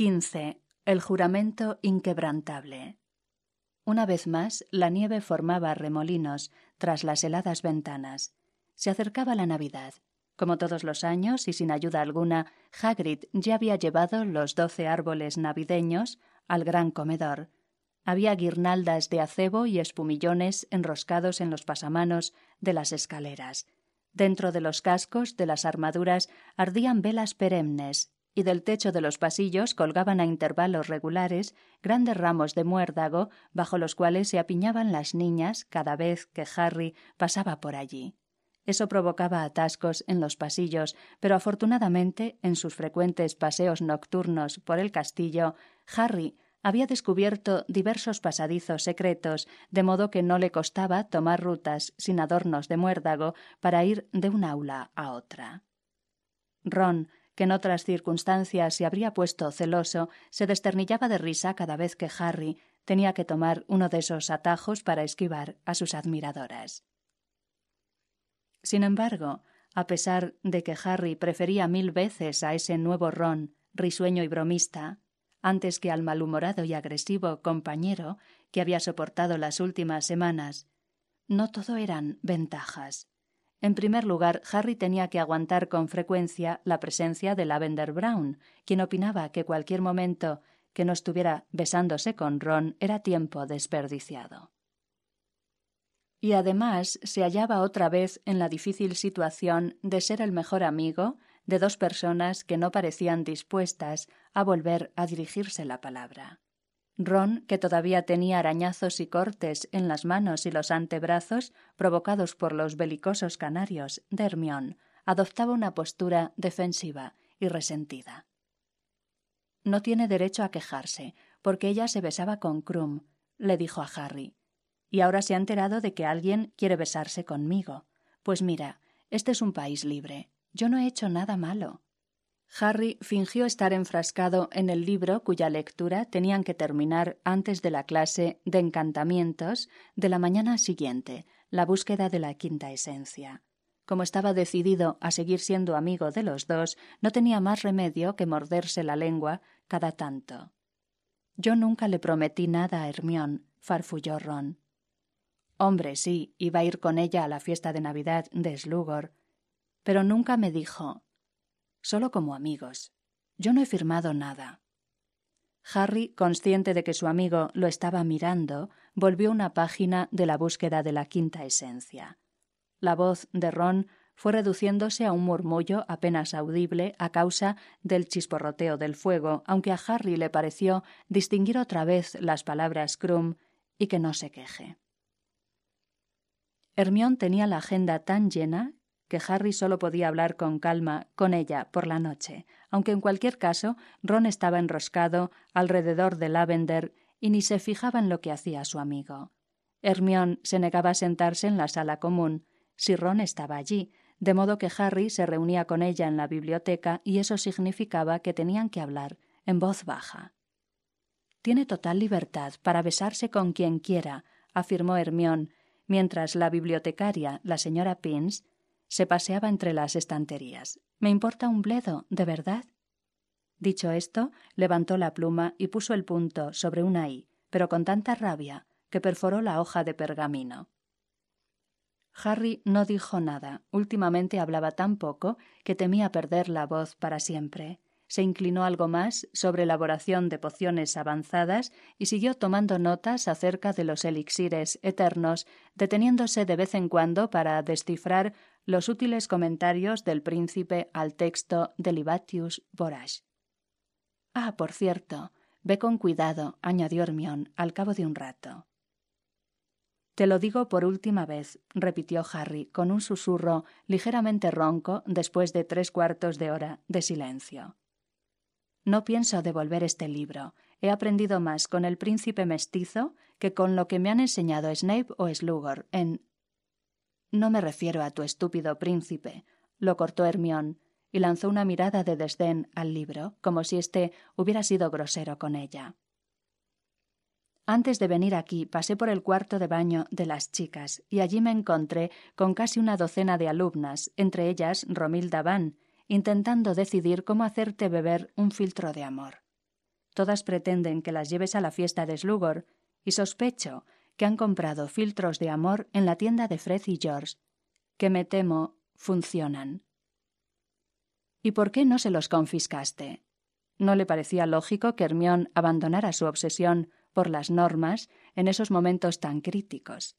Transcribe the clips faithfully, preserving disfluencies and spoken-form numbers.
quince. El juramento inquebrantable. Una vez más, la nieve formaba remolinos tras las heladas ventanas. Se acercaba la Navidad. Como todos los años, y sin ayuda alguna, Hagrid ya había llevado los doce árboles navideños al gran comedor. Había guirnaldas de acebo y espumillones enroscados en los pasamanos de las escaleras. Dentro de los cascos de las armaduras ardían velas perennes, y del techo de los pasillos colgaban a intervalos regulares grandes ramos de muérdago bajo los cuales se apiñaban las niñas cada vez que Harry pasaba por allí. Eso provocaba atascos en los pasillos, pero afortunadamente, en sus frecuentes paseos nocturnos por el castillo, Harry había descubierto diversos pasadizos secretos, de modo que no le costaba tomar rutas sin adornos de muérdago para ir de un aula a otra. Ron, que en otras circunstancias se habría puesto celoso, se desternillaba de risa cada vez que Harry tenía que tomar uno de esos atajos para esquivar a sus admiradoras. Sin embargo, a pesar de que Harry prefería mil veces a ese nuevo Ron, risueño y bromista, antes que al malhumorado y agresivo compañero que había soportado las últimas semanas, no todo eran ventajas. En primer lugar, Harry tenía que aguantar con frecuencia la presencia de Lavender Brown, quien opinaba que cualquier momento que no estuviera besándose con Ron era tiempo desperdiciado. Y además se hallaba otra vez en la difícil situación de ser el mejor amigo de dos personas que no parecían dispuestas a volver a dirigirse la palabra. Ron, que todavía tenía arañazos y cortes en las manos y los antebrazos provocados por los belicosos canarios de Hermione, adoptaba una postura defensiva y resentida. «No tiene derecho a quejarse, porque ella se besaba con Krum», le dijo a Harry. «Y ahora se ha enterado de que alguien quiere besarse conmigo. Pues mira, este es un país libre. Yo no he hecho nada malo». Harry fingió estar enfrascado en el libro cuya lectura tenían que terminar antes de la clase de encantamientos de la mañana siguiente, la búsqueda de la quinta esencia. Como estaba decidido a seguir siendo amigo de los dos, no tenía más remedio que morderse la lengua cada tanto. «Yo nunca le prometí nada a Hermione», farfulló Ron. «Hombre, sí, iba a ir con ella a la fiesta de Navidad de Slughorn, pero nunca me dijo... Solo como amigos. Yo no he firmado nada». Harry, consciente de que su amigo lo estaba mirando, volvió una página de la búsqueda de la quinta esencia. La voz de Ron fue reduciéndose a un murmullo apenas audible a causa del chisporroteo del fuego, aunque a Harry le pareció distinguir otra vez las palabras Krum y que no se queje. Hermione tenía la agenda tan llena que Harry solo podía hablar con calma con ella por la noche, aunque en cualquier caso Ron estaba enroscado alrededor de Lavender y ni se fijaba en lo que hacía su amigo. Hermione se negaba a sentarse en la sala común si Ron estaba allí, de modo que Harry se reunía con ella en la biblioteca y eso significaba que tenían que hablar en voz baja. «Tiene total libertad para besarse con quien quiera», afirmó Hermione, mientras la bibliotecaria, la señora Pins, se paseaba entre las estanterías. «Me importa un bledo, ¿de verdad?» Dicho esto, levantó la pluma y puso el punto sobre una i, pero con tanta rabia que perforó la hoja de pergamino. Harry no dijo nada. Últimamente hablaba tan poco que temía perder la voz para siempre. Se inclinó algo más sobre elaboración de pociones avanzadas y siguió tomando notas acerca de los elixires eternos, deteniéndose de vez en cuando para descifrar los útiles comentarios del príncipe al texto de Libatius Vorax. «Ah, por cierto, ve con cuidado», añadió Hermione al cabo de un rato. «Te lo digo por última vez», repitió Harry con un susurro ligeramente ronco después de tres cuartos de hora de silencio. «No pienso devolver este libro. He aprendido más con el príncipe mestizo que con lo que me han enseñado Snape o Slughorn en...» «No me refiero a tu estúpido príncipe», lo cortó Hermione, y lanzó una mirada de desdén al libro, como si éste hubiera sido grosero con ella. «Antes de venir aquí pasé por el cuarto de baño de las chicas y allí me encontré con casi una docena de alumnas, entre ellas Romilda Van, intentando decidir cómo hacerte beber un filtro de amor. Todas pretenden que las lleves a la fiesta de Slugor y sospecho que han comprado filtros de amor en la tienda de Fred y George, que me temo funcionan. ¿Y por qué no se los confiscaste? No le parecía lógico que Hermione abandonara su obsesión por las normas en esos momentos tan críticos.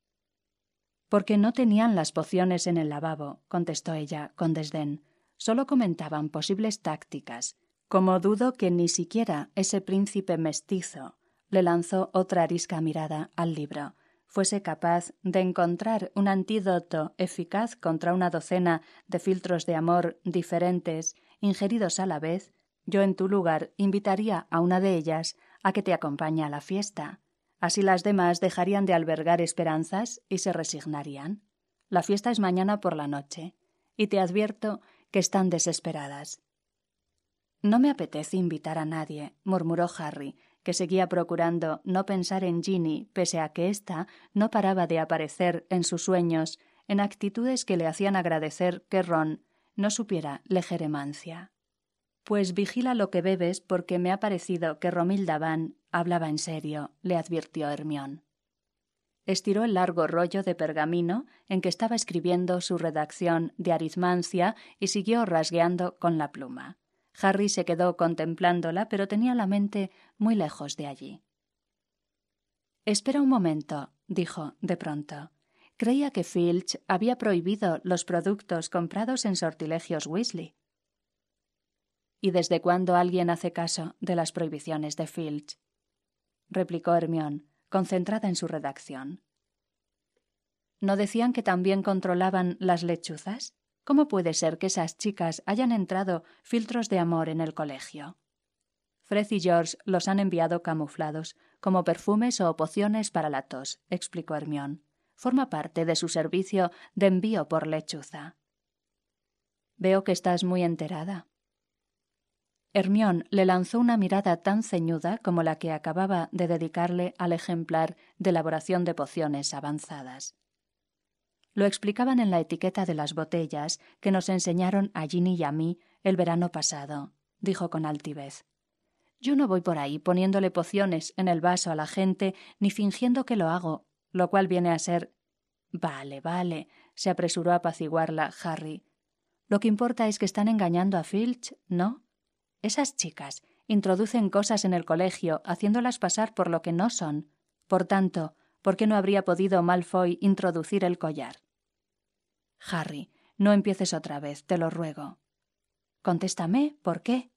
Porque no tenían las pociones en el lavabo, contestó ella con desdén. Solo comentaban posibles tácticas, como dudo que ni siquiera ese príncipe mestizo, le lanzó otra arisca mirada al libro, fuese capaz de encontrar un antídoto eficaz contra una docena de filtros de amor diferentes ingeridos a la vez. Yo en tu lugar invitaría a una de ellas a que te acompañe a la fiesta. Así las demás dejarían de albergar esperanzas y se resignarían. La fiesta es mañana por la noche, y te advierto que están desesperadas. No me apetece invitar a nadie, murmuró Harry, que seguía procurando no pensar en Ginny, pese a que ésta no paraba de aparecer en sus sueños en actitudes que le hacían agradecer que Ron no supiera legeremancia. Pues vigila lo que bebes porque me ha parecido que Romilda Van hablaba en serio, le advirtió Hermione. Estiró el largo rollo de pergamino en que estaba escribiendo su redacción de aritmancia y siguió rasgueando con la pluma. Harry se quedó contemplándola, pero tenía la mente muy lejos de allí. «Espera un momento», dijo de pronto. «Creía que Filch había prohibido los productos comprados en Sortilegios Weasley». «¿Y desde cuándo alguien hace caso de las prohibiciones de Filch?», replicó Hermione, concentrada en su redacción. ¿No decían que también controlaban las lechuzas? ¿Cómo puede ser que esas chicas hayan entrado filtros de amor en el colegio? Fred y George los han enviado camuflados, como perfumes o pociones para la tos, explicó Hermione. Forma parte de su servicio de envío por lechuza. Veo que estás muy enterada. Hermione le lanzó una mirada tan ceñuda como la que acababa de dedicarle al ejemplar de elaboración de pociones avanzadas. Lo explicaban en la etiqueta de las botellas que nos enseñaron a Ginny y a mí el verano pasado, dijo con altivez. Yo no voy por ahí poniéndole pociones en el vaso a la gente ni fingiendo que lo hago, lo cual viene a ser... Vale, vale, se apresuró a apaciguarla Harry. Lo que importa es que están engañando a Filch, ¿no? Esas chicas introducen cosas en el colegio haciéndolas pasar por lo que no son. Por tanto, ¿por qué no habría podido Malfoy introducir el collar? Harry, no empieces otra vez, te lo ruego. Contéstame, ¿por qué?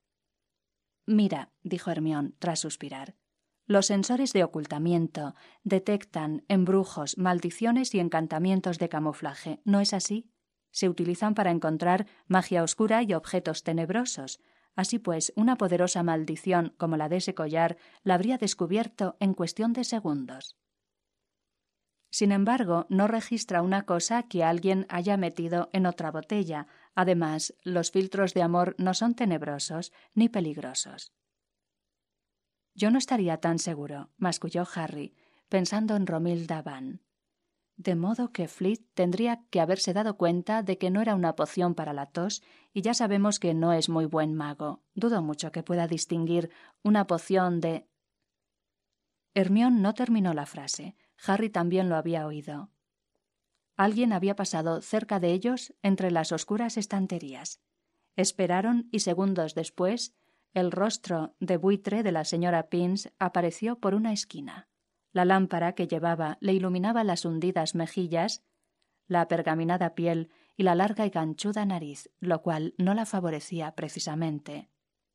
Mira, dijo Hermione tras suspirar, los sensores de ocultamiento detectan embrujos, maldiciones y encantamientos de camuflaje, ¿no es así? Se utilizan para encontrar magia oscura y objetos tenebrosos. Así pues, una poderosa maldición como la de ese collar la habría descubierto en cuestión de segundos. Sin embargo, no registra una cosa que alguien haya metido en otra botella. Además, los filtros de amor no son tenebrosos ni peligrosos. Yo no estaría tan seguro, masculló Harry, pensando en Romilda Van. De modo que Flitch tendría que haberse dado cuenta de que no era una poción para la tos, y ya sabemos que no es muy buen mago. Dudo mucho que pueda distinguir una poción de... Hermione no terminó la frase. Harry también lo había oído. Alguien había pasado cerca de ellos entre las oscuras estanterías. Esperaron y segundos después el rostro de buitre de la señora Pince apareció por una esquina. La lámpara que llevaba le iluminaba las hundidas mejillas, la pergaminada piel y la larga y ganchuda nariz, lo cual no la favorecía precisamente.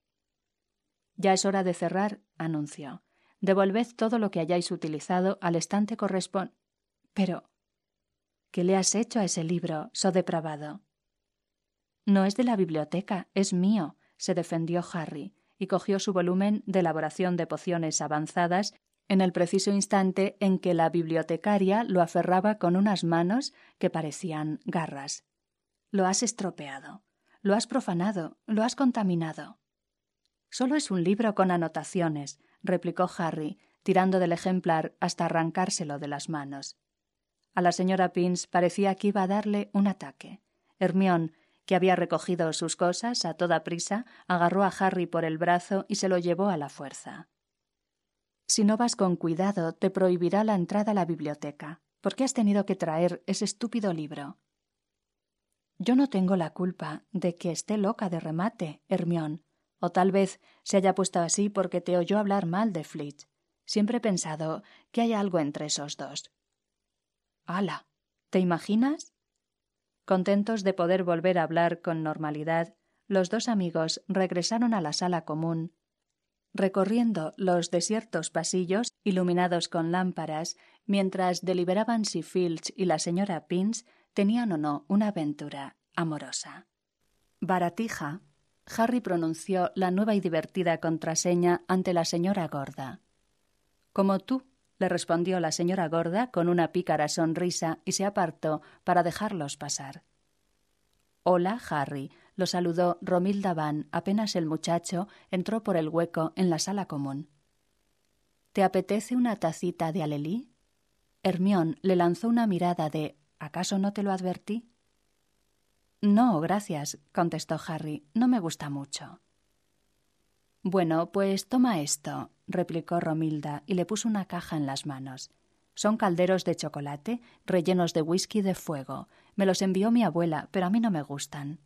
«Ya es hora de cerrar», anunció. «Devolved todo lo que hayáis utilizado al estante correspondiente». «Pero, ¿qué le has hecho a ese libro, so depravado?» «No es de la biblioteca, es mío», se defendió Harry, y cogió su volumen de elaboración de pociones avanzadas en el preciso instante en que la bibliotecaria lo aferraba con unas manos que parecían garras. «Lo has estropeado, lo has profanado, lo has contaminado». «Solo es un libro con anotaciones», replicó Harry, tirando del ejemplar hasta arrancárselo de las manos. A la señora Pince parecía que iba a darle un ataque. Hermione, que había recogido sus cosas a toda prisa, agarró a Harry por el brazo y se lo llevó a la fuerza. «Si no vas con cuidado, te prohibirá la entrada a la biblioteca. ¿Por qué has tenido que traer ese estúpido libro?» «Yo no tengo la culpa de que esté loca de remate, Hermione. O tal vez se haya puesto así porque te oyó hablar mal de Flitch. Siempre he pensado que hay algo entre esos dos». «¡Hala! ¿Te imaginas?» Contentos de poder volver a hablar con normalidad, los dos amigos regresaron a la sala común. Recorriendo los desiertos pasillos iluminados con lámparas, mientras deliberaban si Filch y la señora Pince tenían o no una aventura amorosa. «Baratija», Harry pronunció la nueva y divertida contraseña ante la señora gorda. «Como tú», le respondió la señora gorda con una pícara sonrisa y se apartó para dejarlos pasar. «Hola, Harry», lo saludó Romilda Van apenas el muchacho entró por el hueco en la sala común. «¿Te apetece una tacita de alelí?» Hermione le lanzó una mirada de «¿Acaso no te lo advertí?» «No, gracias», contestó Harry, «no me gusta mucho». «Bueno, pues toma esto», replicó Romilda y le puso una caja en las manos. «Son calderos de chocolate rellenos de whisky de fuego. Me los envió mi abuela, pero a mí no me gustan».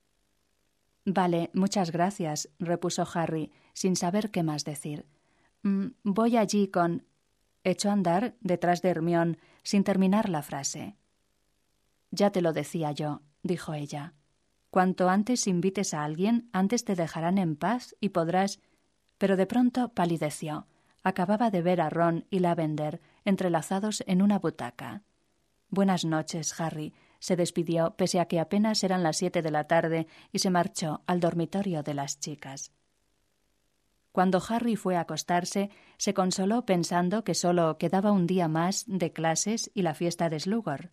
«Vale, muchas gracias», repuso Harry, sin saber qué más decir. Mm, «Voy allí con...» Echó a andar detrás de Hermione sin terminar la frase. «Ya te lo decía yo», dijo ella. «Cuanto antes invites a alguien, antes te dejarán en paz y podrás...» Pero de pronto palideció. Acababa de ver a Ron y Lavender entrelazados en una butaca. «Buenas noches, Harry», se despidió pese a que apenas eran las siete de la tarde y se marchó al dormitorio de las chicas. Cuando Harry fue a acostarse, se consoló pensando que solo quedaba un día más de clases y la fiesta de Slughorn.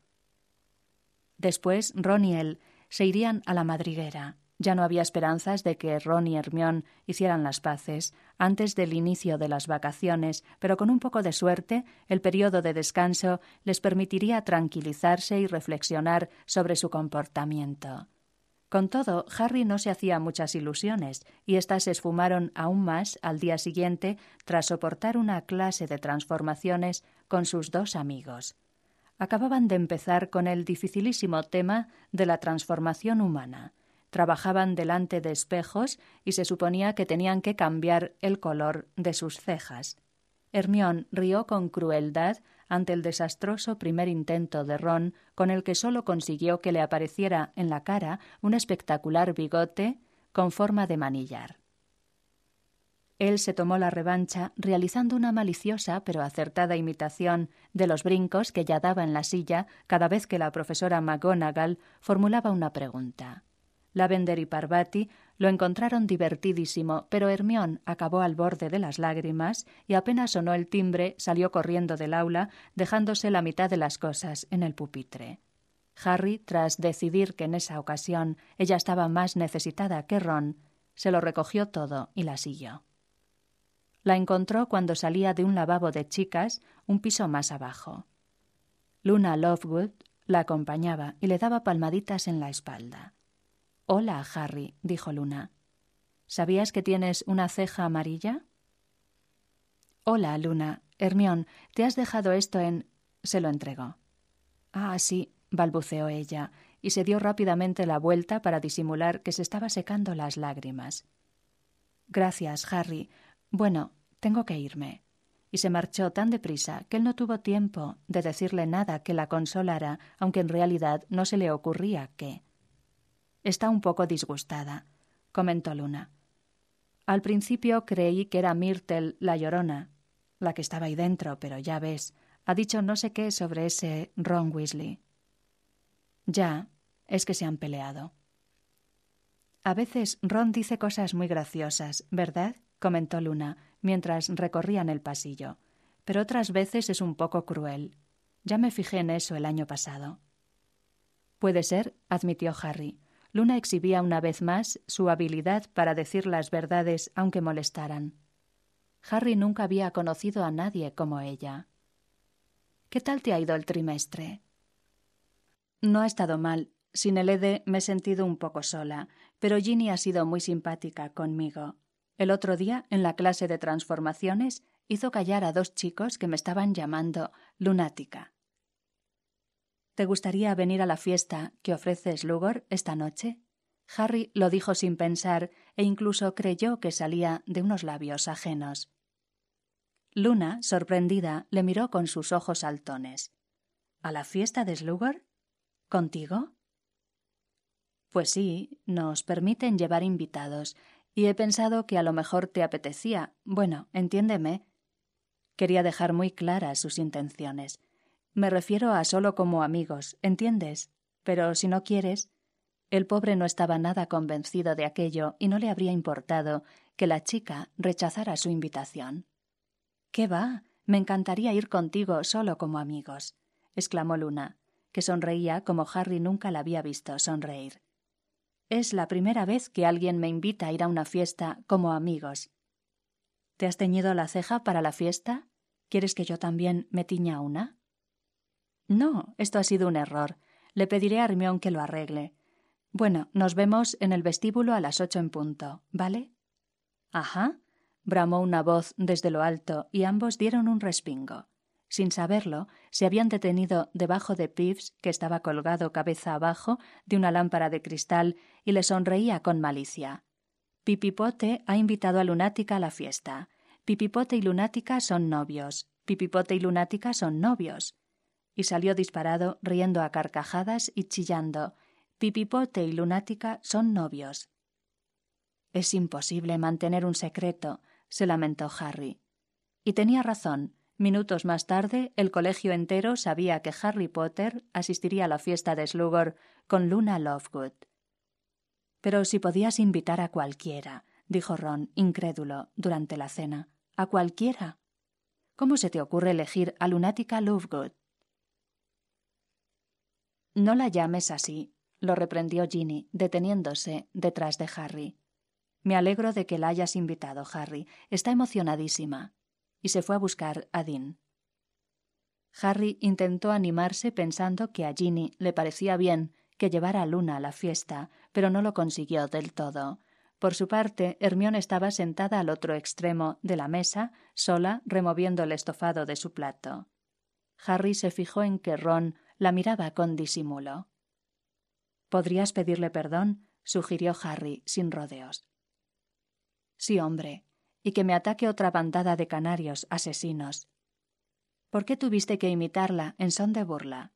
Después Ron y él se irían a la madriguera. Ya no había esperanzas de que Ron y Hermione hicieran las paces antes del inicio de las vacaciones, pero con un poco de suerte, el periodo de descanso les permitiría tranquilizarse y reflexionar sobre su comportamiento. Con todo, Harry no se hacía muchas ilusiones, y éstas se esfumaron aún más al día siguiente tras soportar una clase de transformaciones con sus dos amigos. Acababan de empezar con el dificilísimo tema de la transformación humana. Trabajaban delante de espejos y se suponía que tenían que cambiar el color de sus cejas. Hermione rió con crueldad ante el desastroso primer intento de Ron, con el que solo consiguió que le apareciera en la cara un espectacular bigote con forma de manillar. Él se tomó la revancha realizando una maliciosa pero acertada imitación de los brincos que ella daba en la silla cada vez que la profesora McGonagall formulaba una pregunta. Lavender y Parvati lo encontraron divertidísimo, pero Hermione acabó al borde de las lágrimas y apenas sonó el timbre salió corriendo del aula, dejándose la mitad de las cosas en el pupitre. Harry, tras decidir que en esa ocasión ella estaba más necesitada que Ron, se lo recogió todo y la siguió. La encontró cuando salía de un lavabo de chicas un piso más abajo. Luna Lovegood la acompañaba y le daba palmaditas en la espalda. «Hola, Harry», dijo Luna. «¿Sabías que tienes una ceja amarilla?» «Hola, Luna. Hermione, ¿te has dejado esto en...?» Se lo entregó. «Ah, sí», balbuceó ella, y se dio rápidamente la vuelta para disimular que se estaba secando las lágrimas. «Gracias, Harry. Bueno, tengo que irme». Y se marchó tan deprisa que él no tuvo tiempo de decirle nada que la consolara, aunque en realidad no se le ocurría qué. «Está un poco disgustada», comentó Luna. «Al principio creí que era Myrtle la llorona, la que estaba ahí dentro, pero ya ves, ha dicho no sé qué sobre ese Ron Weasley». «Ya, es que se han peleado». «A veces Ron dice cosas muy graciosas, ¿verdad?», comentó Luna, mientras recorrían el pasillo. «Pero otras veces es un poco cruel. Ya me fijé en eso el año pasado». «Puede ser», admitió Harry. Luna exhibía una vez más su habilidad para decir las verdades aunque molestaran. Harry nunca había conocido a nadie como ella. «¿Qué tal te ha ido el trimestre?» «No ha estado mal. Sin el Ede me he sentido un poco sola, pero Ginny ha sido muy simpática conmigo. El otro día, en la clase de transformaciones, hizo callar a dos chicos que me estaban llamando lunática. ¿Te gustaría venir a la fiesta que ofrece Slugor esta noche? Harry lo dijo sin pensar e incluso creyó que salía de unos labios ajenos. Luna, sorprendida, le miró con sus ojos saltones. ¿A la fiesta de Slugor? ¿Contigo? Pues sí, nos permiten llevar invitados, y he pensado que a lo mejor te apetecía. Bueno, entiéndeme. Quería dejar muy claras sus intenciones. Me refiero a solo como amigos, ¿entiendes? Pero si no quieres... El pobre no estaba nada convencido de aquello y no le habría importado que la chica rechazara su invitación. —¿Qué va? Me encantaría ir contigo solo como amigos —exclamó Luna, que sonreía como Harry nunca la había visto sonreír. Es la primera vez que alguien me invita a ir a una fiesta como amigos. ¿Te has teñido la ceja para la fiesta? ¿Quieres que yo también me tiña una? No, esto ha sido un error. Le pediré a Hermione que lo arregle. Bueno, nos vemos en el vestíbulo a las ocho en punto, ¿vale? Ajá, bramó una voz desde lo alto y ambos dieron un respingo. Sin saberlo, se habían detenido debajo de Peeves, que estaba colgado cabeza abajo de una lámpara de cristal y le sonreía con malicia. Pipipote ha invitado a Lunática a la fiesta. Pipipote y Lunática son novios. Pipipote y Lunática son novios. Y salió disparado, riendo a carcajadas y chillando. Pipipote y Lunática son novios. Es imposible mantener un secreto, se lamentó Harry. Y tenía razón. Minutos más tarde, el colegio entero sabía que Harry Potter asistiría a la fiesta de Slugor con Luna Lovegood. Pero si podías invitar a cualquiera, dijo Ron, incrédulo, durante la cena. ¿A cualquiera? ¿Cómo se te ocurre elegir a Lunática Lovegood? No la llames así, lo reprendió Ginny, deteniéndose detrás de Harry. Me alegro de que la hayas invitado, Harry. Está emocionadísima. Y se fue a buscar a Dean. Harry intentó animarse pensando que a Ginny le parecía bien que llevara a Luna a la fiesta, pero no lo consiguió del todo. Por su parte, Hermione estaba sentada al otro extremo de la mesa, sola, removiendo el estofado de su plato. Harry se fijó en que Ron la miraba con disimulo. «¿Podrías pedirle perdón?», sugirió Harry, sin rodeos. «Sí, hombre, y que me ataque otra bandada de canarios asesinos. ¿Por qué tuviste que imitarla en son de burla?»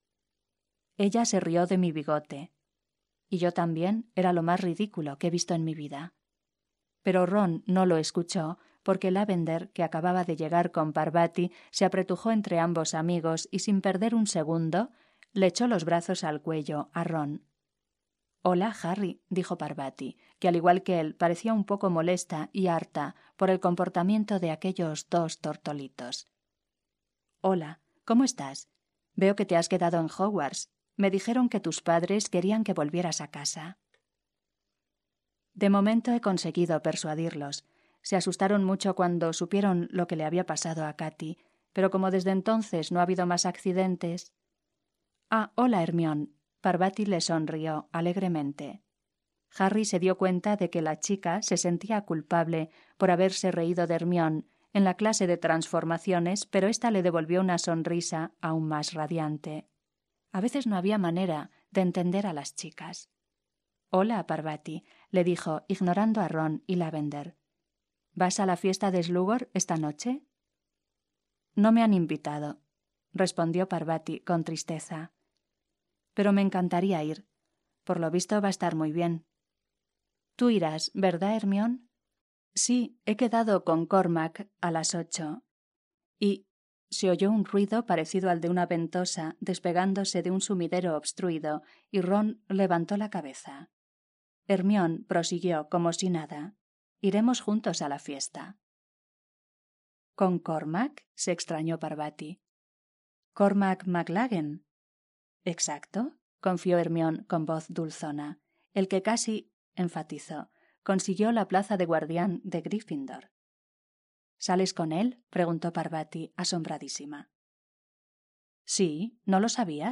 Ella se rió de mi bigote. Y yo también, era lo más ridículo que he visto en mi vida. Pero Ron no lo escuchó, porque Lavender, que acababa de llegar con Parvati, se apretujó entre ambos amigos y sin perder un segundo le echó los brazos al cuello a Ron. «Hola, Harry», dijo Parvati, que al igual que él parecía un poco molesta y harta por el comportamiento de aquellos dos tortolitos. «Hola, ¿cómo estás? Veo que te has quedado en Hogwarts. Me dijeron que tus padres querían que volvieras a casa». De momento he conseguido persuadirlos. Se asustaron mucho cuando supieron lo que le había pasado a Katy, pero como desde entonces no ha habido más accidentes... «Ah, hola, Hermione». Parvati le sonrió alegremente. Harry se dio cuenta de que la chica se sentía culpable por haberse reído de Hermione en la clase de transformaciones, pero ésta le devolvió una sonrisa aún más radiante. A veces no había manera de entender a las chicas. «Hola, Parvati», le dijo, ignorando a Ron y Lavender. «¿Vas a la fiesta de Slugor esta noche?» «No me han invitado», respondió Parvati con tristeza. «Pero me encantaría ir. Por lo visto va a estar muy bien». «Tú irás, ¿verdad, Hermione?» «Sí, he quedado con Cormac a las ocho». Y se oyó un ruido parecido al de una ventosa despegándose de un sumidero obstruido y Ron levantó la cabeza. Hermione prosiguió como si nada. «Iremos juntos a la fiesta». «¿Con Cormac?», se extrañó Parvati. «¿Cormac McLaggen?» «Exacto», confió Hermione con voz dulzona, el que casi, enfatizó, consiguió la plaza de guardián de Gryffindor. «¿Sales con él?», preguntó Parvati, asombradísima. «Sí, ¿no lo sabías?»,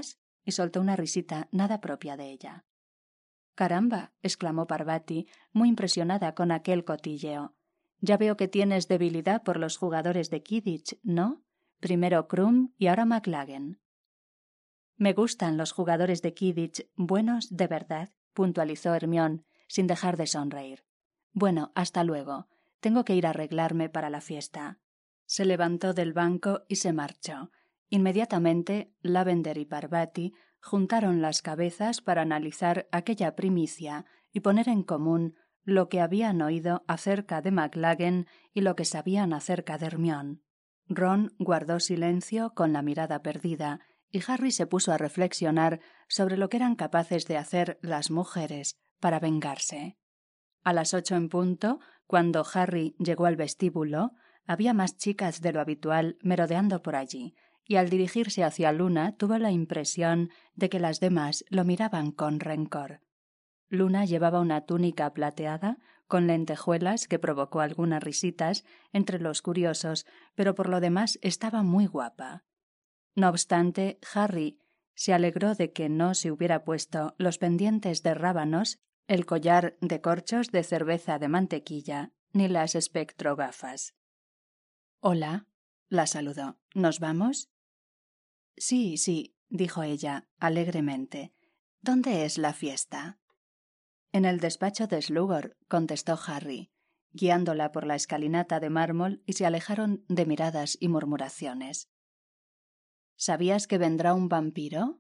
y soltó una risita nada propia de ella. «Caramba», exclamó Parvati, muy impresionada con aquel cotilleo. «Ya veo que tienes debilidad por los jugadores de Quidditch, ¿no? Primero Krum y ahora McLaggen». «Me gustan los jugadores de Quidditch buenos de verdad», puntualizó Hermione, sin dejar de sonreír. «Bueno, hasta luego. Tengo que ir a arreglarme para la fiesta». Se levantó del banco y se marchó. Inmediatamente, Lavender y Parvati juntaron las cabezas para analizar aquella primicia y poner en común lo que habían oído acerca de McLaggen y lo que sabían acerca de Hermione. Ron guardó silencio con la mirada perdida y Harry se puso a reflexionar sobre lo que eran capaces de hacer las mujeres para vengarse. A las ocho en punto, cuando Harry llegó al vestíbulo, había más chicas de lo habitual merodeando por allí, y al dirigirse hacia Luna tuvo la impresión de que las demás lo miraban con rencor. Luna llevaba una túnica plateada con lentejuelas que provocó algunas risitas entre los curiosos, pero por lo demás estaba muy guapa. No obstante, Harry se alegró de que no se hubiera puesto los pendientes de rábanos, el collar de corchos de cerveza de mantequilla, ni las espectrogafas. «Hola», la saludó. «¿Nos vamos?» «Sí, sí», dijo ella, alegremente. «¿Dónde es la fiesta?» «En el despacho de Slughorn», contestó Harry, guiándola por la escalinata de mármol, y se alejaron de miradas y murmuraciones. «¿Sabías que vendrá un vampiro?»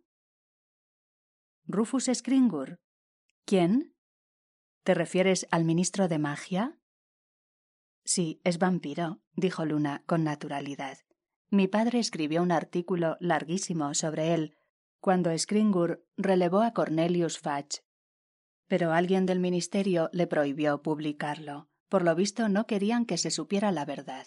«Rufus Scrimgeour». «¿Quién? ¿Te refieres al ministro de magia?» «Sí, es vampiro», dijo Luna con naturalidad. «Mi padre escribió un artículo larguísimo sobre él cuando Scrimgeour relevó a Cornelius Fudge. Pero alguien del ministerio le prohibió publicarlo. Por lo visto no querían que se supiera la verdad».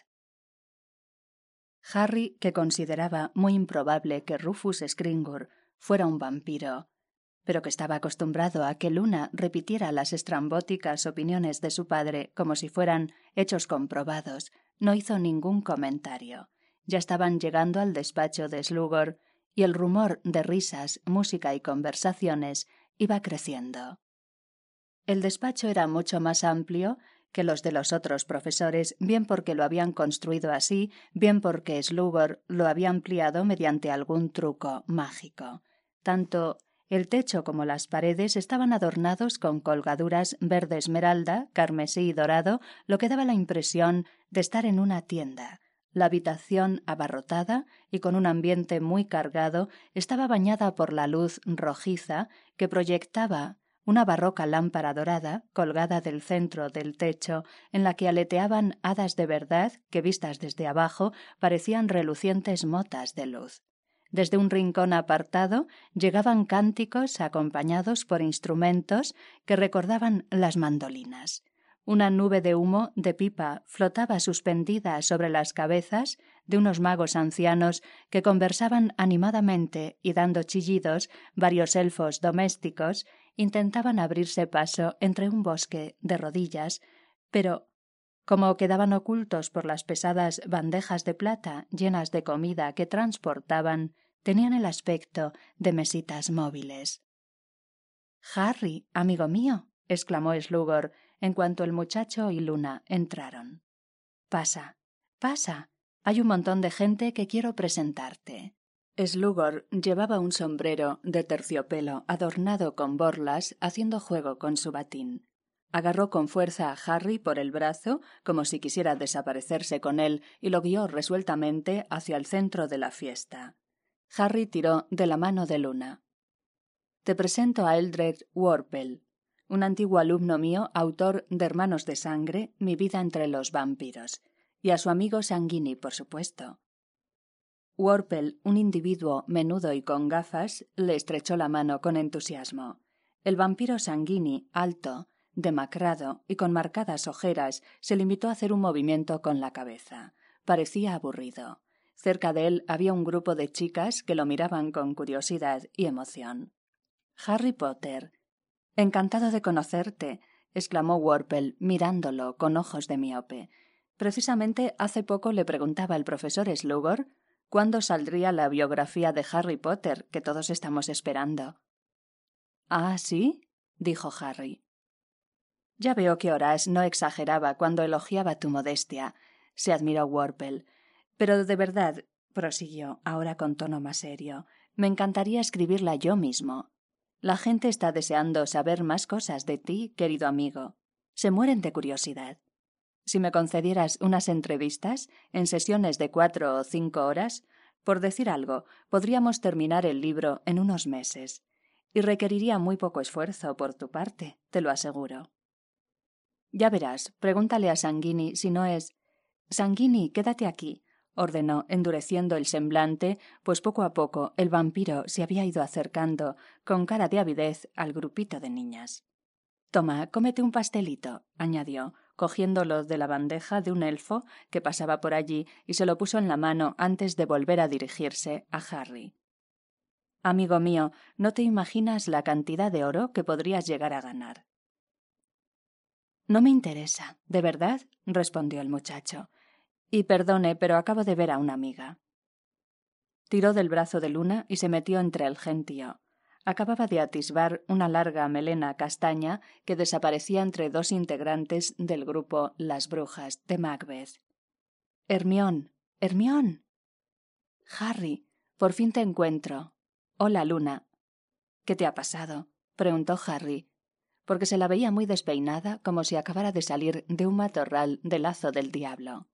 Harry, que consideraba muy improbable que Rufus Scrimgeour fuera un vampiro, pero que estaba acostumbrado a que Luna repitiera las estrambóticas opiniones de su padre como si fueran hechos comprobados, no hizo ningún comentario. Ya estaban llegando al despacho de Slughorn y el rumor de risas, música y conversaciones iba creciendo. El despacho era mucho más amplio que los de los otros profesores, bien porque lo habían construido así, bien porque Slughorn lo había ampliado mediante algún truco mágico. Tanto el techo como las paredes estaban adornados con colgaduras verde esmeralda, carmesí y dorado, lo que daba la impresión de estar en una tienda. La habitación, abarrotada y con un ambiente muy cargado, estaba bañada por la luz rojiza que proyectaba una barroca lámpara dorada colgada del centro del techo, en la que aleteaban hadas de verdad que, vistas desde abajo, parecían relucientes motas de luz. Desde un rincón apartado llegaban cánticos acompañados por instrumentos que recordaban las mandolinas. Una nube de humo de pipa flotaba suspendida sobre las cabezas de unos magos ancianos que conversaban animadamente y, dando chillidos, varios elfos domésticos intentaban abrirse paso entre un bosque de rodillas, pero, como quedaban ocultos por las pesadas bandejas de plata llenas de comida que transportaban, tenían el aspecto de mesitas móviles. «Harry, amigo mío», exclamó Slughorn en cuanto el muchacho y Luna entraron. «Pasa, pasa. Hay un montón de gente que quiero presentarte». Slughorn llevaba un sombrero de terciopelo adornado con borlas, haciendo juego con su batín. Agarró con fuerza a Harry por el brazo, como si quisiera desaparecerse con él, y lo guió resueltamente hacia el centro de la fiesta. Harry tiró de la mano de Luna. «Te presento a Eldred Whorple, un antiguo alumno mío, autor de Hermanos de Sangre, Mi vida entre los vampiros, y a su amigo Sanguini, por supuesto». Whorple, un individuo menudo y con gafas, le estrechó la mano con entusiasmo. El vampiro Sanguini, alto, demacrado y con marcadas ojeras, se limitó a hacer un movimiento con la cabeza. Parecía aburrido. Cerca de él había un grupo de chicas que lo miraban con curiosidad y emoción. «Harry Potter». «Encantado de conocerte», exclamó Whorple, mirándolo con ojos de miope. «Precisamente hace poco le preguntaba el profesor Slughorn ¿Cuándo saldría la biografía de Harry Potter que todos estamos esperando? —¿Ah, sí? —dijo Harry. Ya veo que Horace no exageraba cuando elogiaba tu modestia —se admiró Worple—, pero de verdad, prosiguió, ahora con tono más serio, me encantaría escribirla yo mismo. La gente está deseando saber más cosas de ti, querido amigo. Se mueren de curiosidad. Si me concedieras unas entrevistas, en sesiones de cuatro o cinco horas, por decir algo, podríamos terminar el libro en unos meses. Y requeriría muy poco esfuerzo por tu parte, te lo aseguro. Ya verás, pregúntale a Sanguini si no es... Sanguini, quédate aquí, ordenó, endureciendo el semblante, pues poco a poco el vampiro se había ido acercando, con cara de avidez, al grupito de niñas. Toma, cómete un pastelito, añadió, cogiéndolo de la bandeja de un elfo que pasaba por allí y se lo puso en la mano antes de volver a dirigirse a Harry. Amigo mío, no te imaginas la cantidad de oro que podrías llegar a ganar. No me interesa, ¿de verdad?, respondió el muchacho. Y perdone, pero acabo de ver a una amiga. Tiró del brazo de Luna y se metió entre el gentío. Acababa de atisbar una larga melena castaña que desaparecía entre dos integrantes del grupo Las Brujas de Macbeth. —Hermión, Hermión. —Harry, por fin te encuentro. Hola, Luna. —¿Qué te ha pasado? —preguntó Harry, porque se la veía muy despeinada, como si acabara de salir de un matorral de lazo del diablo.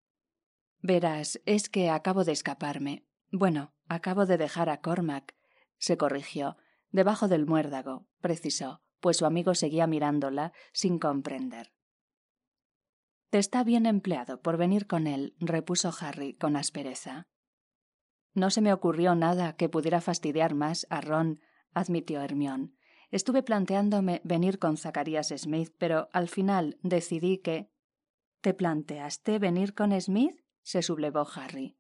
—Verás, es que acabo de escaparme. Bueno, acabo de dejar a Cormac. Se corrigió. Debajo del muérdago, precisó, pues su amigo seguía mirándola sin comprender. —Te está bien empleado por venir con él —repuso Harry con aspereza. —No se me ocurrió nada que pudiera fastidiar más a Ron —admitió Hermione—. Estuve planteándome venir con Zacarías Smith, pero al final decidí que... —¿Te planteaste venir con Smith? —se sublevó Harry.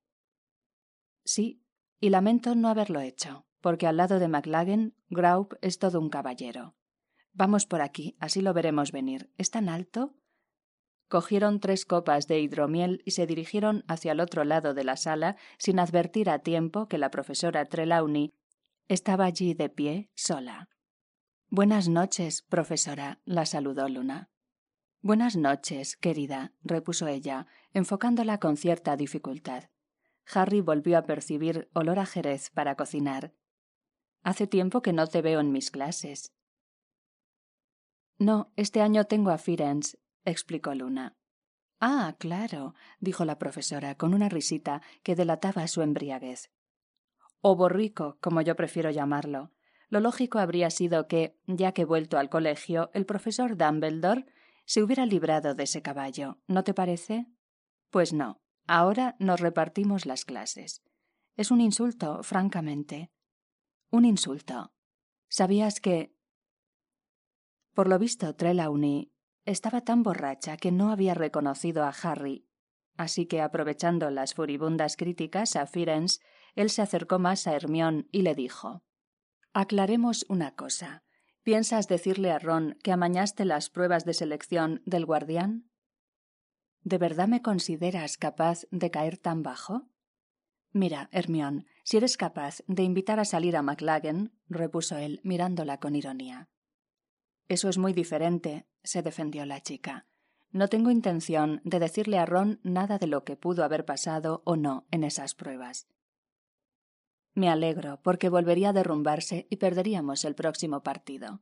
—Sí, y lamento no haberlo hecho, porque al lado de McLaggen, Graup es todo un caballero. Vamos por aquí, así lo veremos venir. ¿Es tan alto? Cogieron tres copas de hidromiel y se dirigieron hacia el otro lado de la sala sin advertir a tiempo que la profesora Trelawney estaba allí de pie, sola. —Buenas noches, profesora —la saludó Luna. —Buenas noches, querida —repuso ella, enfocándola con cierta dificultad. Harry volvió a percibir olor a jerez para cocinar. —Hace tiempo que no te veo en mis clases. —No, este año tengo a Firenze —explicó Luna. —Ah, claro —dijo la profesora con una risita que delataba su embriaguez—. O borrico, como yo prefiero llamarlo. Lo lógico habría sido que, ya que he vuelto al colegio, el profesor Dumbledore se hubiera librado de ese caballo, ¿no te parece? Pues no, ahora nos repartimos las clases. Es un insulto, francamente. Un insulto. ¿Sabías que...? Por lo visto, Trelawney estaba tan borracha que no había reconocido a Harry, así que, aprovechando las furibundas críticas a Firenze, él se acercó más a Hermione y le dijo: «Aclaremos una cosa. ¿Piensas decirle a Ron que amañaste las pruebas de selección del Guardián? ¿De verdad me consideras capaz de caer tan bajo? Mira, Hermione, si eres capaz de invitar a salir a McLaggen», repuso él, mirándola con ironía. «Eso es muy diferente», se defendió la chica. «No tengo intención de decirle a Ron nada de lo que pudo haber pasado o no en esas pruebas». «Me alegro, porque volvería a derrumbarse y perderíamos el próximo partido».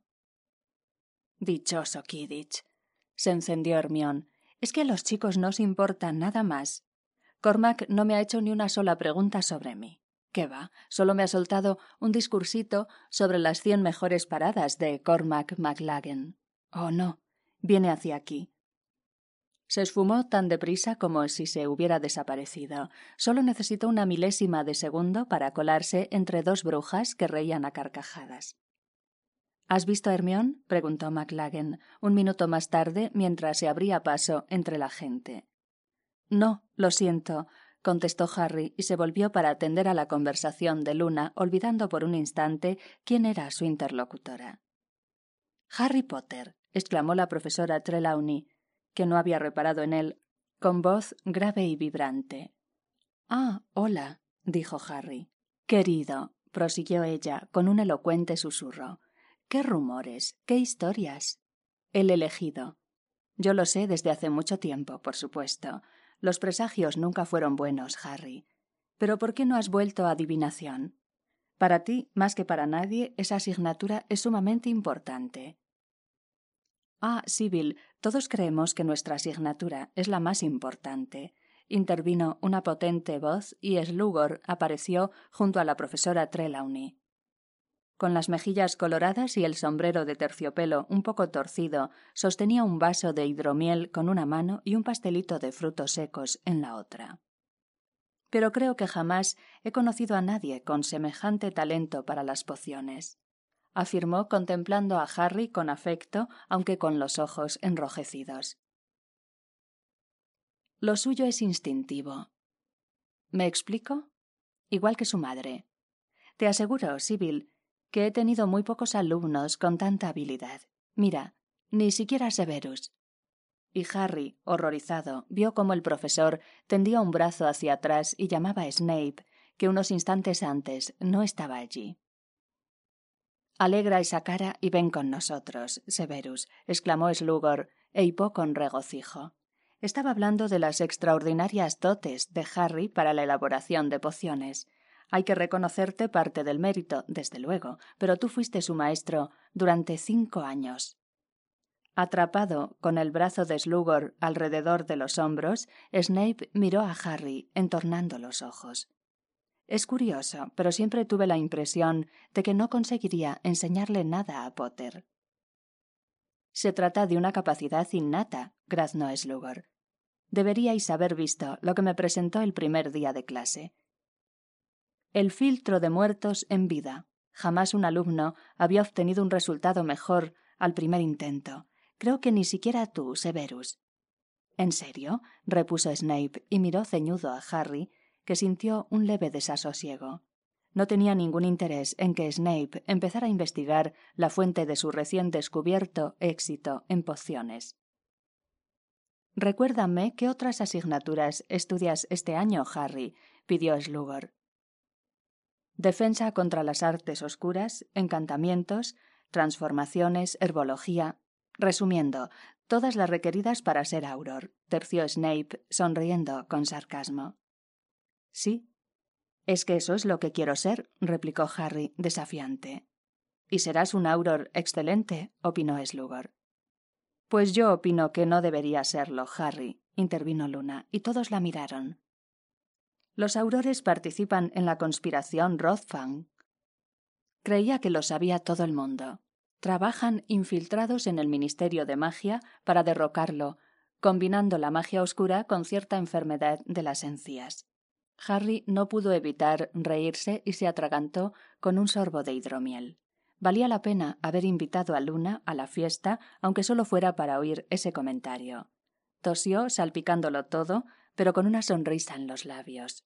«Dichoso Quidditch», se encendió Hermione. «Es que a los chicos no os importa nada más. Cormac no me ha hecho ni una sola pregunta sobre mí. ¿Qué va? Solo me ha soltado un discursito sobre las cien mejores paradas de Cormac McLaggen. Oh, no, viene hacia aquí». Se esfumó tan deprisa como si se hubiera desaparecido. Solo necesitó una milésima de segundo para colarse entre dos brujas que reían a carcajadas. «¿Has visto a Hermione?», preguntó McLaggen un minuto más tarde mientras se abría paso entre la gente. «No, lo siento», contestó Harry y se volvió para atender a la conversación de Luna, olvidando por un instante quién era su interlocutora. «Harry Potter», exclamó la profesora Trelawney, que no había reparado en él, con voz grave y vibrante. «Ah, hola», dijo Harry. Querido, prosiguió ella con un elocuente susurro. ¿Qué rumores? ¿Qué historias? El elegido. Yo lo sé desde hace mucho tiempo, por supuesto. Los presagios nunca fueron buenos, Harry. Pero ¿por qué no has vuelto a adivinación? Para ti, más que para nadie, esa asignatura es sumamente importante. Ah, Sibyl, todos creemos que nuestra asignatura es la más importante. Intervino una potente voz y Slughorn apareció junto a la profesora Trelawney. Con las mejillas coloradas y el sombrero de terciopelo un poco torcido, sostenía un vaso de hidromiel con una mano y un pastelito de frutos secos en la otra. Pero creo que jamás he conocido a nadie con semejante talento para las pociones, afirmó contemplando a Harry con afecto, aunque con los ojos enrojecidos. Lo suyo es instintivo. ¿Me explico? Igual que su madre. Te aseguro, Sibyl, que he tenido muy pocos alumnos con tanta habilidad. Mira, ni siquiera Severus. Y Harry, horrorizado, vio cómo el profesor tendía un brazo hacia atrás y llamaba a Snape, que unos instantes antes no estaba allí. Alegra esa cara y ven con nosotros, Severus, exclamó Slughorn, e hipó con regocijo. Estaba hablando de las extraordinarias dotes de Harry para la elaboración de pociones. Hay que reconocerte parte del mérito, desde luego, pero tú fuiste su maestro durante cinco años. Atrapado con el brazo de Slughorn alrededor de los hombros, Snape miró a Harry, entornando los ojos. Es curioso, pero siempre tuve la impresión de que no conseguiría enseñarle nada a Potter. Se trata de una capacidad innata, graznó Slughorn. Deberíais haber visto lo que me presentó el primer día de clase. El filtro de muertos en vida. Jamás un alumno había obtenido un resultado mejor al primer intento. Creo que ni siquiera tú, Severus. ¿En serio? Repuso Snape y miró ceñudo a Harry, que sintió un leve desasosiego. No tenía ningún interés en que Snape empezara a investigar la fuente de su recién descubierto éxito en pociones. «Recuérdame qué otras asignaturas estudias este año, Harry», pidió Slughorn. Defensa contra las artes oscuras, encantamientos, transformaciones, herbología. Resumiendo, todas las requeridas para ser Auror, terció Snape, sonriendo con sarcasmo. Sí. Es que eso es lo que quiero ser, replicó Harry, desafiante. Y serás un Auror excelente, opinó Slughorn. Pues yo opino que no debería serlo, Harry, intervino Luna, y todos la miraron. Los aurores participan en la conspiración Rothfang. Creía que lo sabía todo el mundo. Trabajan infiltrados en el Ministerio de Magia para derrocarlo, combinando la magia oscura con cierta enfermedad de las encías. Harry no pudo evitar reírse y se atragantó con un sorbo de hidromiel. Valía la pena haber invitado a Luna a la fiesta, aunque solo fuera para oír ese comentario. Tosió, salpicándolo todo, pero con una sonrisa en los labios.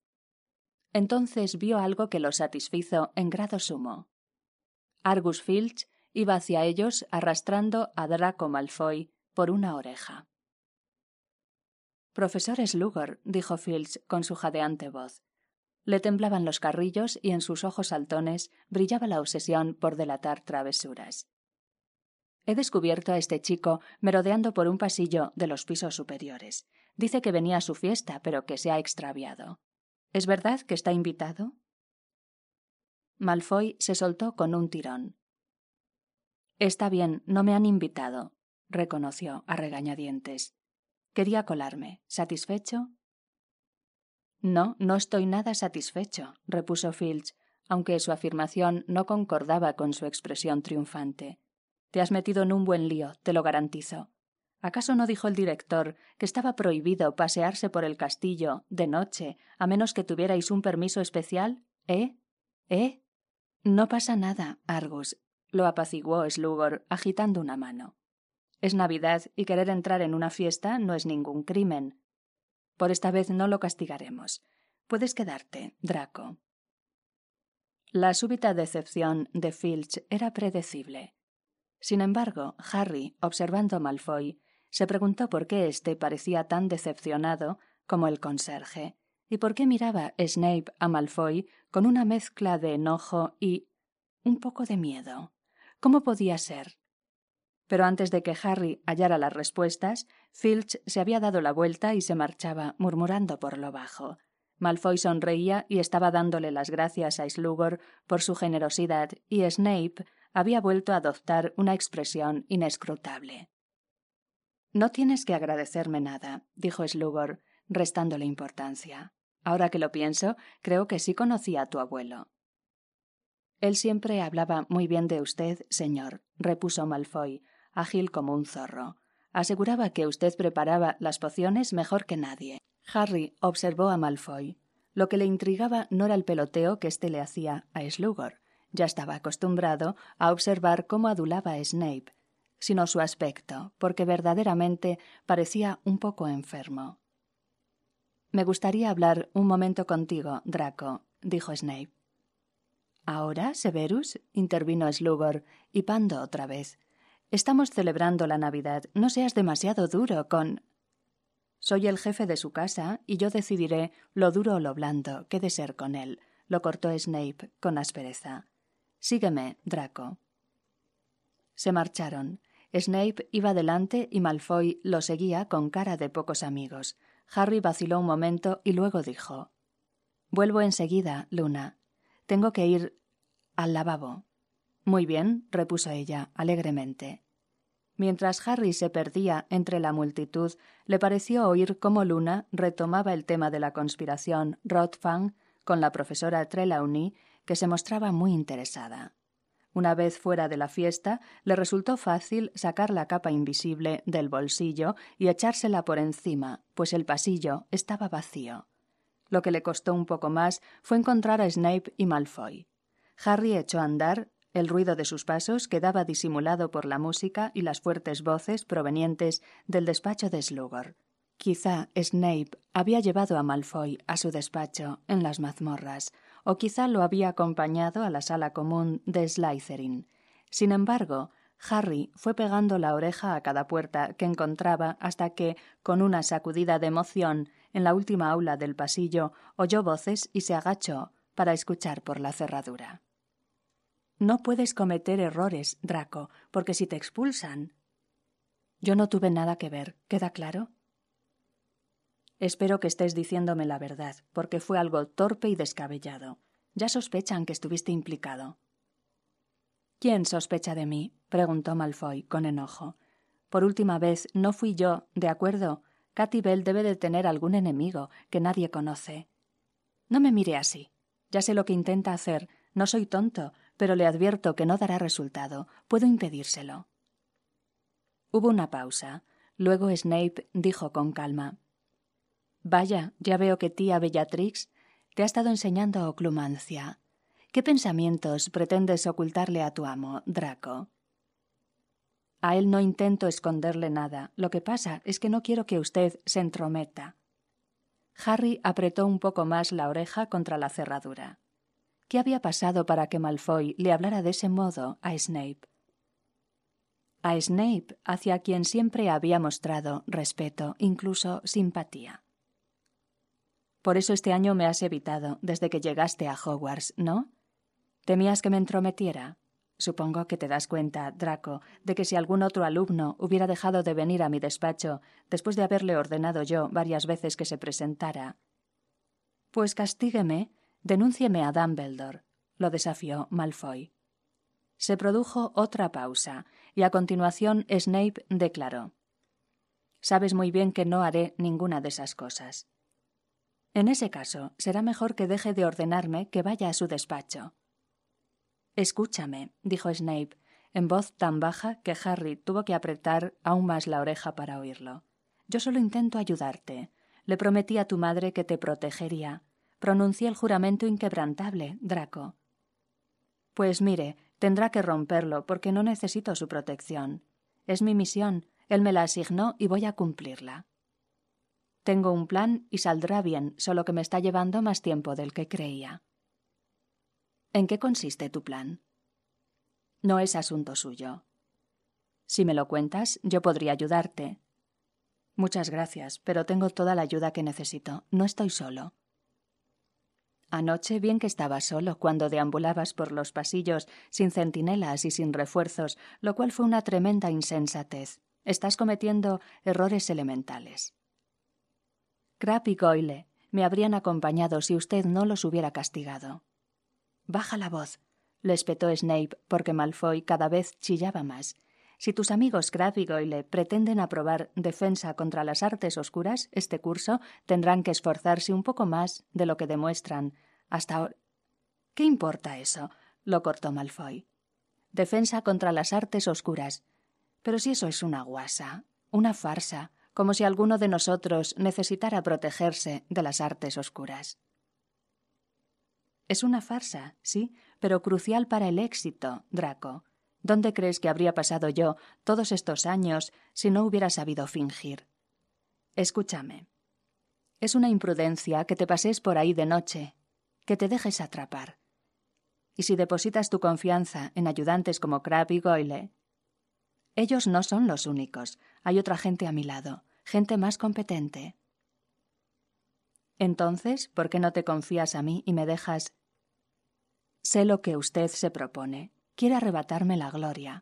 Entonces vio algo que lo satisfizo en grado sumo. Argus Filch iba hacia ellos arrastrando a Draco Malfoy por una oreja. «Profesor Slughorn», dijo Filch con su jadeante voz. Le temblaban los carrillos y en sus ojos saltones brillaba la obsesión por delatar travesuras. He descubierto a este chico merodeando por un pasillo de los pisos superiores. Dice que venía a su fiesta, pero que se ha extraviado. ¿Es verdad que está invitado? Malfoy se soltó con un tirón. Está bien, no me han invitado, reconoció a regañadientes. Quería colarme. ¿Satisfecho? No, no estoy nada satisfecho, repuso Filch, aunque su afirmación no concordaba con su expresión triunfante. Te has metido en un buen lío, te lo garantizo. ¿Acaso no dijo el director que estaba prohibido pasearse por el castillo de noche a menos que tuvierais un permiso especial? ¿Eh? ¿Eh? No pasa nada, Argus, lo apaciguó Slughorn agitando una mano. Es Navidad y querer entrar en una fiesta no es ningún crimen. Por esta vez no lo castigaremos. Puedes quedarte, Draco. La súbita decepción de Filch era predecible. Sin embargo, Harry, observando a Malfoy, se preguntó por qué éste parecía tan decepcionado como el conserje, ¿Y por qué miraba Snape a Malfoy con una mezcla de enojo y un poco de miedo? ¿Cómo podía ser? Pero antes de que Harry hallara las respuestas, Filch se había dado la vuelta y se marchaba, murmurando por lo bajo. Malfoy sonreía y estaba dándole las gracias a Slughorn por su generosidad, y Snape había vuelto a adoptar una expresión inescrutable. «No tienes que agradecerme nada», dijo Slughorn, restándole importancia. «Ahora que lo pienso, creo que sí conocí a tu abuelo». «Él siempre hablaba muy bien de usted, señor», repuso Malfoy, ágil como un zorro. «Aseguraba que usted preparaba las pociones mejor que nadie». Harry observó a Malfoy. Lo que le intrigaba no era el peloteo que éste le hacía a Slughorn. Ya estaba acostumbrado a observar cómo adulaba a Snape, sino su aspecto, porque verdaderamente parecía un poco enfermo. «Me gustaría hablar un momento contigo, Draco», dijo Snape. «¿Ahora, Severus?», intervino Slughorn, hipando otra vez. «Estamos celebrando la Navidad. No seas demasiado duro con...» «Soy el jefe de su casa y yo decidiré lo duro o lo blando que he de ser con él», lo cortó Snape con aspereza. «Sígueme, Draco». Se marcharon. Snape iba delante y Malfoy lo seguía con cara de pocos amigos. Harry vaciló un momento y luego dijo: «Vuelvo enseguida, Luna. Tengo que ir al lavabo». «Muy bien», repuso ella alegremente. Mientras Harry se perdía entre la multitud, le pareció oír cómo Luna retomaba el tema de la conspiración Rothfang con la profesora Trelawney, que se mostraba muy interesada. Una vez fuera de la fiesta, le resultó fácil sacar la capa invisible del bolsillo y echársela por encima, pues el pasillo estaba vacío. Lo que le costó un poco más fue encontrar a Snape y Malfoy. Harry echó a andar. El ruido de sus pasos quedaba disimulado por la música y las fuertes voces provenientes del despacho de Slughorn. Quizá Snape había llevado a Malfoy a su despacho en las mazmorras, o quizá lo había acompañado a la sala común de Slytherin. Sin embargo, Harry fue pegando la oreja a cada puerta que encontraba hasta que, con una sacudida de emoción, en la última aula del pasillo oyó voces y se agachó para escuchar por la cerradura. «No puedes cometer errores, Draco, porque si te expulsan...» «Yo no tuve nada que ver, ¿queda claro?» «Espero que estés diciéndome la verdad, porque fue algo torpe y descabellado. Ya sospechan que estuviste implicado». «¿Quién sospecha de mí?», preguntó Malfoy con enojo. «Por última vez, no fui yo, ¿de acuerdo? Katy Bell debe de tener algún enemigo que nadie conoce». «No me mire así. Ya sé lo que intenta hacer. No soy tonto, pero le advierto que no dará resultado. Puedo impedírselo». Hubo una pausa. Luego Snape dijo con calma: «Vaya, ya veo que tía Bellatrix te ha estado enseñando oclumancia. ¿Qué pensamientos pretendes ocultarle a tu amo, Draco?» «A él no intento esconderle nada. Lo que pasa es que no quiero que usted se entrometa». Harry apretó un poco más la oreja contra la cerradura. ¿Qué había pasado para que Malfoy le hablara de ese modo a Snape? A Snape, hacia quien siempre había mostrado respeto, incluso simpatía. «Por eso este año me has evitado desde que llegaste a Hogwarts, ¿no? ¿Temías que me entrometiera? Supongo que te das cuenta, Draco, de que si algún otro alumno hubiera dejado de venir a mi despacho después de haberle ordenado yo varias veces que se presentara...» «Pues castígueme, denúncieme a Dumbledore», lo desafió Malfoy. Se produjo otra pausa, y a continuación Snape declaró: «Sabes muy bien que no haré ninguna de esas cosas». «En ese caso, será mejor que deje de ordenarme que vaya a su despacho». «Escúchame», dijo Snape, en voz tan baja que Harry tuvo que apretar aún más la oreja para oírlo. «Yo solo intento ayudarte. Le prometí a tu madre que te protegería. Pronuncié el juramento inquebrantable, Draco». «Pues mire, tendrá que romperlo porque no necesito su protección. Es mi misión, él me la asignó y voy a cumplirla. Tengo un plan y saldrá bien, solo que me está llevando más tiempo del que creía». «¿En qué consiste tu plan?» «No es asunto suyo». «Si me lo cuentas, yo podría ayudarte». «Muchas gracias, pero tengo toda la ayuda que necesito. No estoy solo». Anoche bien que estabas solo cuando deambulabas por los pasillos sin centinelas y sin refuerzos, lo cual fue una tremenda insensatez. Estás cometiendo errores elementales. Crabbe y Goyle me habrían acompañado si usted no los hubiera castigado. Baja la voz, le espetó Snape porque Malfoy cada vez chillaba más. Si tus amigos Crabbe y Goyle pretenden aprobar defensa contra las artes oscuras este curso, tendrán que esforzarse un poco más de lo que demuestran hasta ahora. ¿Qué importa eso?, lo cortó Malfoy. Defensa contra las artes oscuras. Pero si eso es una guasa, una farsa, como si alguno de nosotros necesitara protegerse de las artes oscuras. Es una farsa, sí, pero crucial para el éxito, Draco. ¿Dónde crees que habría pasado yo todos estos años si no hubiera sabido fingir? Escúchame. Es una imprudencia que te pases por ahí de noche, que te dejes atrapar. Y si depositas tu confianza en ayudantes como Crabbe y Goyle, ellos no son los únicos. Hay otra gente a mi lado, gente más competente. Entonces, ¿por qué no te confías a mí y me dejas? Sé lo que usted se propone. Quiere arrebatarme la gloria.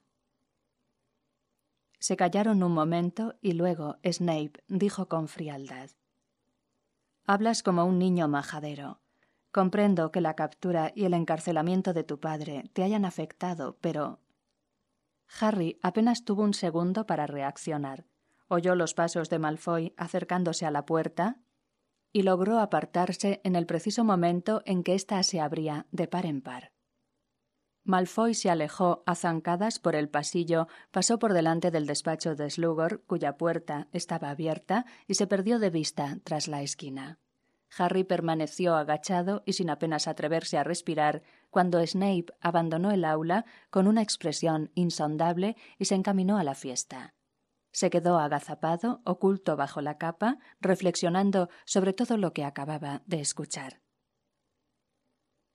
Se callaron un momento y luego Snape dijo con frialdad: Hablas como un niño majadero. Comprendo que la captura y el encarcelamiento de tu padre te hayan afectado, pero... Harry apenas tuvo un segundo para reaccionar. Oyó los pasos de Malfoy acercándose a la puerta y logró apartarse en el preciso momento en que ésta se abría de par en par. Malfoy se alejó a zancadas por el pasillo, pasó por delante del despacho de Slughorn, cuya puerta estaba abierta, y se perdió de vista tras la esquina. Harry permaneció agachado y sin apenas atreverse a respirar cuando Snape abandonó el aula con una expresión insondable y se encaminó a la fiesta. Se quedó agazapado, oculto bajo la capa, reflexionando sobre todo lo que acababa de escuchar.